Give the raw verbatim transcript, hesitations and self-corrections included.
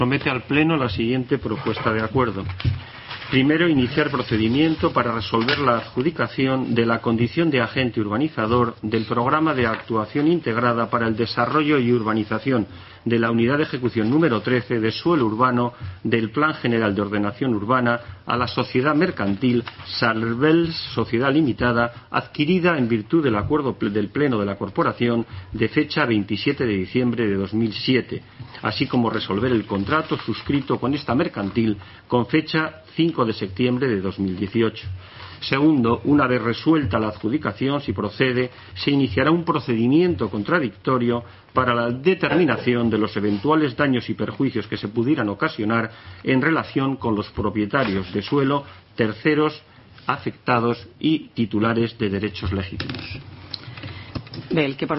Somete al Pleno la siguiente propuesta de acuerdo. Primero, iniciar procedimiento para resolver la adjudicación de la condición de agente urbanizador del Programa de Actuación Integrada para el Desarrollo y Urbanización de la Unidad de Ejecución número trece de Suelo Urbano del Plan General de Ordenación Urbana a la Sociedad Mercantil Salvels Sociedad Limitada, adquirida en virtud del acuerdo del Pleno de la Corporación de fecha veintisiete de diciembre de dos mil siete, así como resolver el contrato suscrito con esta mercantil con fecha cinco de septiembre de dos mil dieciocho. Segundo, una vez resuelta la adjudicación, si procede, se iniciará un procedimiento contradictorio para la determinación de los eventuales daños y perjuicios que se pudieran ocasionar en relación con los propietarios de suelo, terceros afectados y titulares de derechos legítimos. Bé, el que